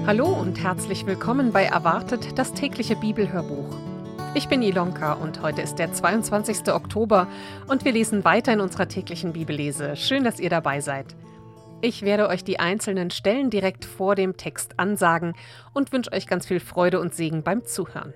Hallo und herzlich willkommen bei Erwartet, das tägliche Bibelhörbuch. Ich bin Ilonka und heute ist der 22. Oktober und wir lesen weiter in unserer täglichen Bibellese. Schön, dass ihr dabei seid. Ich werde euch die einzelnen Stellen direkt vor dem Text ansagen und wünsche euch ganz viel Freude und Segen beim Zuhören.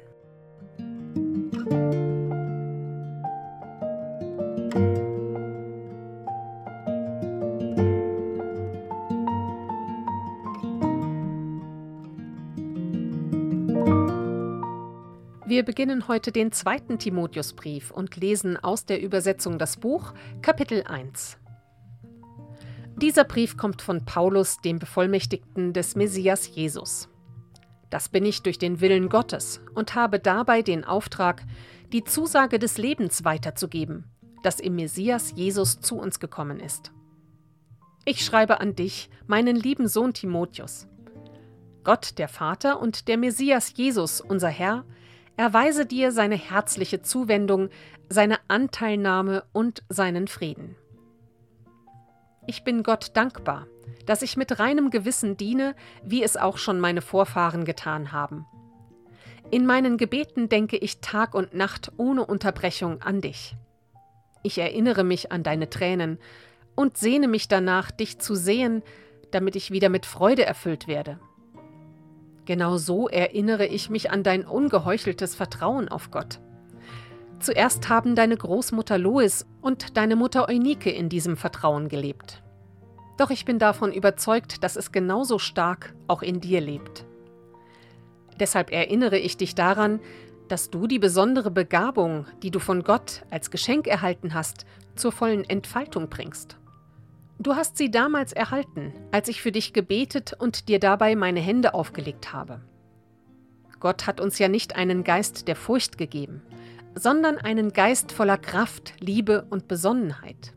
Wir beginnen heute den 2. Timotheusbrief und lesen aus der Übersetzung das Buch, Kapitel 1. Dieser Brief kommt von Paulus, dem Bevollmächtigten des Messias Jesus. Das bin ich durch den Willen Gottes und habe dabei den Auftrag, die Zusage des Lebens weiterzugeben, das im Messias Jesus zu uns gekommen ist. Ich schreibe an dich, meinen lieben Sohn Timotheus. Gott, der Vater und der Messias Jesus, unser Herr, erweise dir seine herzliche Zuwendung, seine Anteilnahme und seinen Frieden. Ich bin Gott dankbar, dass ich mit reinem Gewissen diene, wie es auch schon meine Vorfahren getan haben. In meinen Gebeten denke ich Tag und Nacht ohne Unterbrechung an dich. Ich erinnere mich an deine Tränen und sehne mich danach, dich zu sehen, damit ich wieder mit Freude erfüllt werde. Genau so erinnere ich mich an dein ungeheucheltes Vertrauen auf Gott. Zuerst haben deine Großmutter Lois und deine Mutter Eunike in diesem Vertrauen gelebt. Doch ich bin davon überzeugt, dass es genauso stark auch in dir lebt. Deshalb erinnere ich dich daran, dass du die besondere Begabung, die du von Gott als Geschenk erhalten hast, zur vollen Entfaltung bringst. Du hast sie damals erhalten, als ich für dich gebetet und dir dabei meine Hände aufgelegt habe. Gott hat uns ja nicht einen Geist der Furcht gegeben, sondern einen Geist voller Kraft, Liebe und Besonnenheit.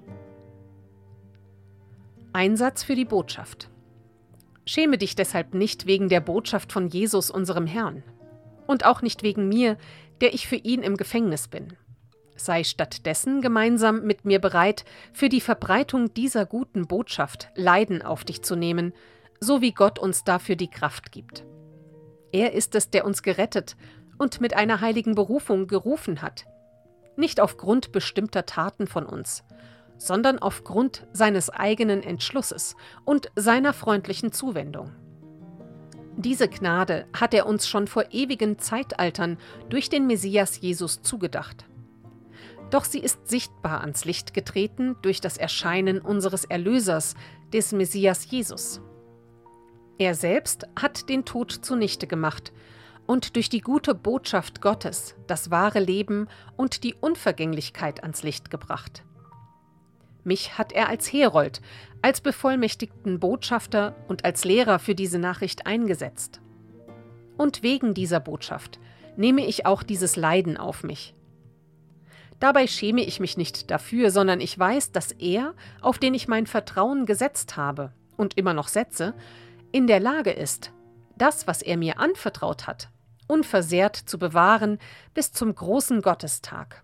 Einsatz für die Botschaft. Schäme dich deshalb nicht wegen der Botschaft von Jesus, unserem Herrn, und auch nicht wegen mir, der ich für ihn im Gefängnis bin. Sei stattdessen gemeinsam mit mir bereit, für die Verbreitung dieser guten Botschaft Leiden auf dich zu nehmen, so wie Gott uns dafür die Kraft gibt. Er ist es, der uns gerettet und mit einer heiligen Berufung gerufen hat, nicht aufgrund bestimmter Taten von uns, sondern aufgrund seines eigenen Entschlusses und seiner freundlichen Zuwendung. Diese Gnade hat er uns schon vor ewigen Zeitaltern durch den Messias Jesus zugedacht. Doch sie ist sichtbar ans Licht getreten durch das Erscheinen unseres Erlösers, des Messias Jesus. Er selbst hat den Tod zunichte gemacht und durch die gute Botschaft Gottes das wahre Leben und die Unvergänglichkeit ans Licht gebracht. Mich hat er als Herold, als bevollmächtigten Botschafter und als Lehrer für diese Nachricht eingesetzt. Und wegen dieser Botschaft nehme ich auch dieses Leiden auf mich. Dabei schäme ich mich nicht dafür, sondern ich weiß, dass er, auf den ich mein Vertrauen gesetzt habe und immer noch setze, in der Lage ist, das, was er mir anvertraut hat, unversehrt zu bewahren bis zum großen Gottestag.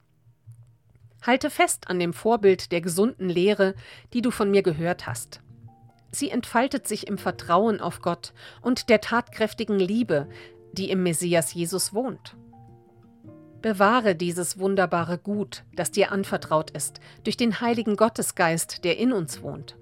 Halte fest an dem Vorbild der gesunden Lehre, die du von mir gehört hast. Sie entfaltet sich im Vertrauen auf Gott und der tatkräftigen Liebe, die im Messias Jesus wohnt. Bewahre dieses wunderbare Gut, das dir anvertraut ist, durch den heiligen Gottesgeist, der in uns wohnt.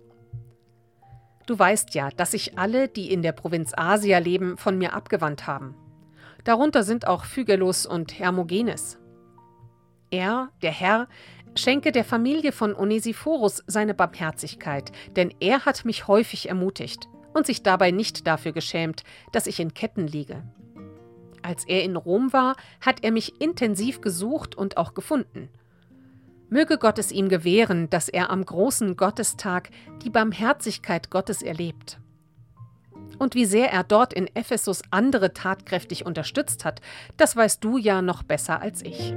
Du weißt ja, dass sich alle, die in der Provinz Asia leben, von mir abgewandt haben. Darunter sind auch Phygelus und Hermogenes. Er, der Herr, schenke der Familie von Onesiphorus seine Barmherzigkeit, denn er hat mich häufig ermutigt und sich dabei nicht dafür geschämt, dass ich in Ketten liege. Als er in Rom war, hat er mich intensiv gesucht und auch gefunden. Möge Gott es ihm gewähren, dass er am großen Gottestag die Barmherzigkeit Gottes erlebt. Und wie sehr er dort in Ephesus andere tatkräftig unterstützt hat, das weißt du ja noch besser als ich.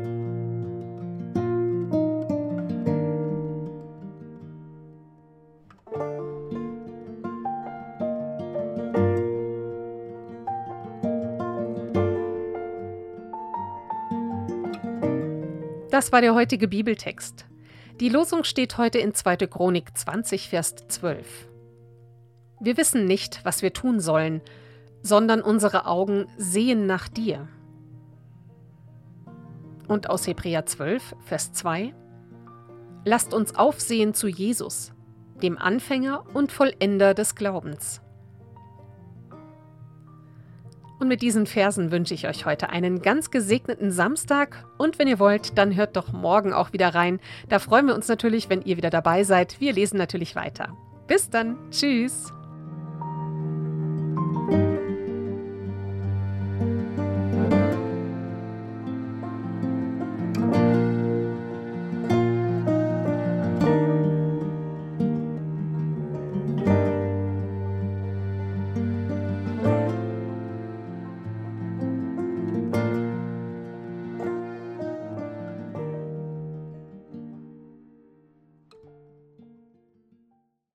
Das war der heutige Bibeltext. Die Losung steht heute in 2. Chronik 20, Vers 12. Wir wissen nicht, was wir tun sollen, sondern unsere Augen sehen nach dir. Und aus Hebräer 12, Vers 2: Lasst uns aufsehen zu Jesus, dem Anfänger und Vollender des Glaubens. Und mit diesen Versen wünsche ich euch heute einen ganz gesegneten Samstag. Und wenn ihr wollt, dann hört doch morgen auch wieder rein. Da freuen wir uns natürlich, wenn ihr wieder dabei seid. Wir lesen natürlich weiter. Bis dann. Tschüss.